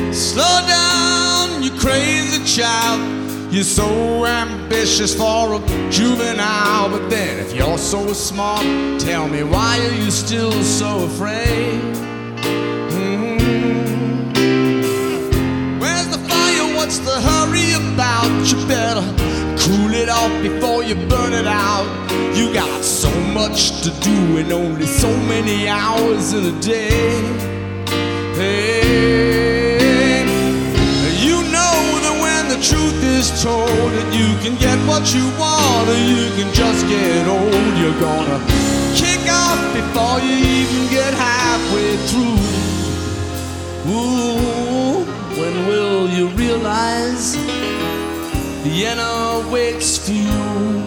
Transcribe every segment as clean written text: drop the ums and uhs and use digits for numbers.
Slow down, you crazy child. You're so ambitious for a juvenile. But then if you're so smart, tell me, why are you still so afraid? Where's the fire? What's the hurry about? You better cool it off before you burn it out. You got so much to do and only so many hours in a day. Hey, you know that when the truth is told, that you can get what you want or you can just get old. You're gonna kick off before you even get halfway through. Ooh, when will you realize the end waits for you?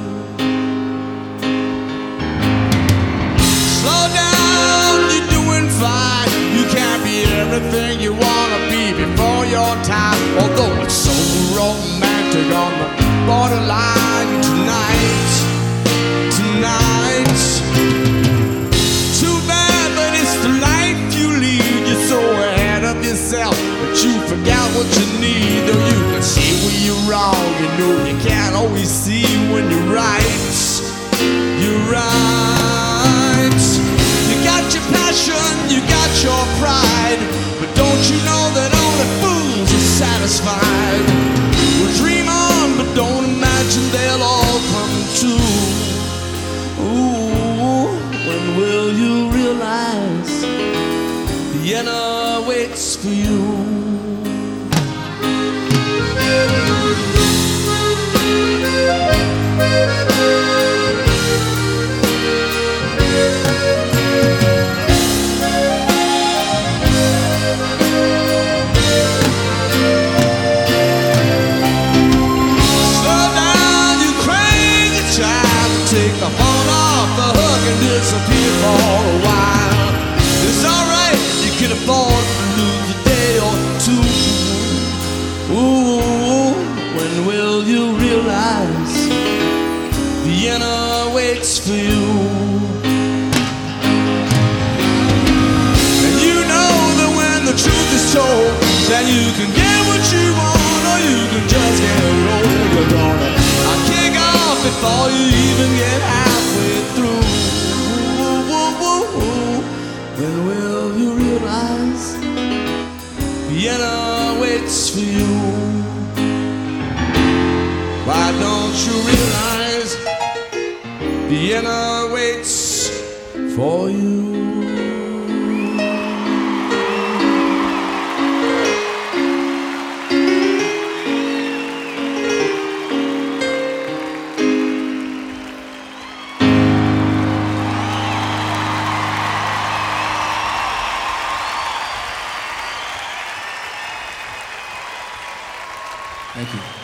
Slow down, you're doing fine. You can't be everything you wanna be before your time. Although it's so romantic on the borderline tonight. Too bad, but it's the life you lead. You're so ahead of yourself that you forgot what you need. Though you can see when you're wrong, you know you can't always see when you're right. You're right. You got your passion, you got your pride, but don't you know that only fools are satisfied? Well, dream on, but don't imagine they'll all come true. Ooh, when will you realize the end waits for you? Take the phone off the hook and disappear for a while. It's alright, you can afford to lose a day or two. Ooh, when will you realize the end waits for you? And you know that when the truth is told, that you can get what you want or you can just get old. You're gonna kick off before you even get halfway through. When will you realize the end waits for you? Why don't you realize the end waits for you? Thank you.